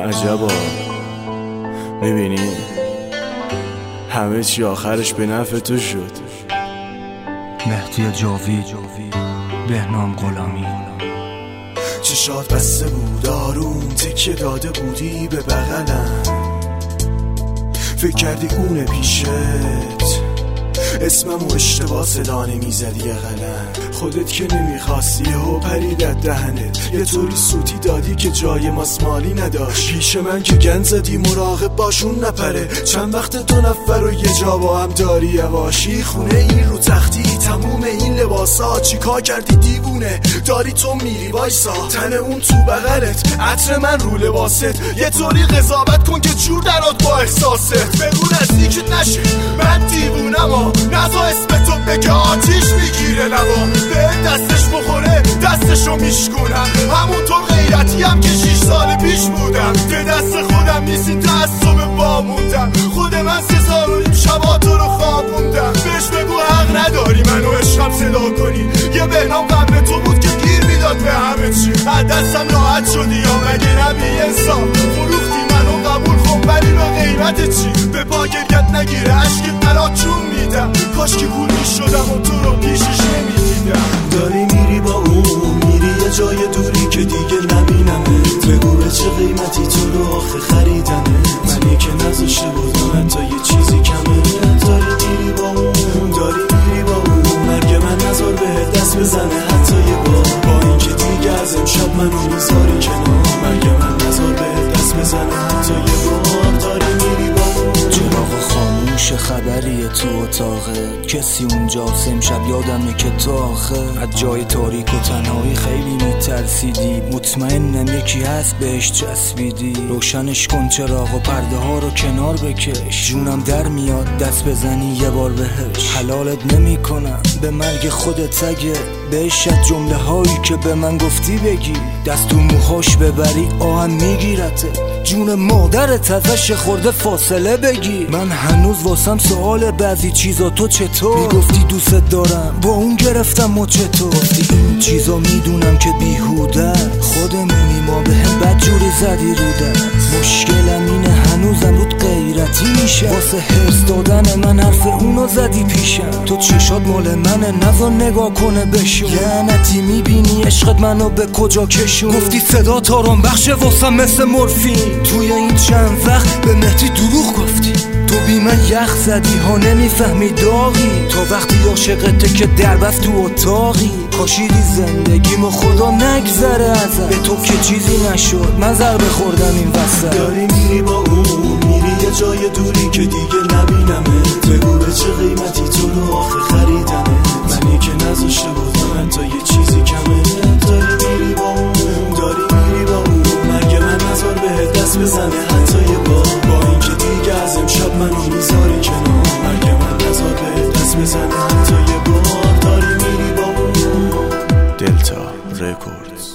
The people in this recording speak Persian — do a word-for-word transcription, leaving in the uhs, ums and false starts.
عجبا، میبینی همه چی آخرش به نفع تو شد. مهدی جاوید، بهنام غلامی. چشات بسته بود آروم تکیه داده بودی به بغلم، فکر کردی اونه پیشت، اسممو اشتباه صدا نمیزدی یه قلم. خودت که نمیخواستی و پریدت دهنت، یه طوری سوتی دادی که جای ماسمالی نداشت. پیش من که گند زدی مراقب باشون نپره، چند وقت دو نفر و یه جا با هم داری یواشی. خونه این رو تختی تموم این لباسا، چیکار کردی دیوونه داری تو میری وایسا. تن اون تو بغلت عطر من رو لباست، یه طوری قضاوت کن که جور درات با احساست. بگو نزدیکت نشی من دیوونم ها، نزا اسم تو بگه آتیش میگیره لبا. به دستش بخوره دستشو میشکنم، همونطور غیرتی هم که شیش سال پیش بودم. به دست خودم نیستی تعصب واموندم، خود من سه سال و نیم شبا تو رو خوابوندم. بهش بگو حق نداری منو عشقم صدا کنی، یه بهنام قبل تو بود که گیر میداد به همه چی. از دستم راحت شدی یا مگه نبی انسان، فروختی منو قبول خب ولی به قیمت چی؟ به پا گریت نگیره عشقت مرا چون میدم، کاش که پول میشدم و تو رو پیشش نمیدیدم. داری میری با اون میری یه جای دوری که دیگه نبینمت، بگو به چه قیمتی تو رو آخه خریدمه. منی که نذاشته بودم حتی یه چیزی کمه. داری میری با اون داری میری با اون، مرگ من نذار به دست بزنه حتی یه بار. با این که دیگه از امشب منو میذاری کنار، مرگ من نذار به دست بزنه حتی یه بار. داری میری با اون. چراغ خاموش خبریه تو اتاقه، کسی اونجاست امشب یادمه که تو آخه از جای تاریک و تنهایی خیلی میترسیدی. مطمئنم یکی هست بهش چسبیدی، روشنش کن چراغ و پرده ها رو کنار بکش. جونم در میاد دست بزنی یه بار بهش، حلالت نمی کنم به مرگ خودت اگه بهش از جمله هایی که به من گفتی بگی. دست تو موهاش ببری آهم میگیرته، جون مادرت ازش خورده فاصله بگی. من هنوز واسم سوال بعضی چیزا تو چطور میگفتی دوست دارم با اون گرفتم و چطور گفتی این چیزا میدونم که بیهوده، خودمونی ما به هم بدجوری زدی رو دست. مشکلم اینه هنوزم رود غیرتی میشه، واسه حرص دادن من حرف اونو زدی پیشم. تو چشات مال منه نذار نگاه کنه بشون، لعنتی میبینی عشقت منو به کجا کشون. گفتی صدا تارم بخشه واسم مثل مورفین، توی این چند وقت به مهدی دروغ گفتی. تو بی من یخ زدی ها نمیفهمی داغی، تا وقتی عاشقته که دربست تو اتاقی. کاشیدی زندگیمو خدا نگذره ازت، به تو که چیزی نشد من ضربه خوردم این وسط. داری میری با اون میری یه جای دوری که دیگه نبینمت، بگو به چه قیمتی تو رو آخه خریدمه. منی که نذاشته بودم حتی یه چیزی کمه. داری میری با اون داری میری با اون، مرگ من نذار به دست بزنه حتی یه بار. با این که دیگه از امشب منو میذاری کنار، مرگ من نذار به دست بزنه حتی یه بار. داری میری با اون. دلتا رکوردز.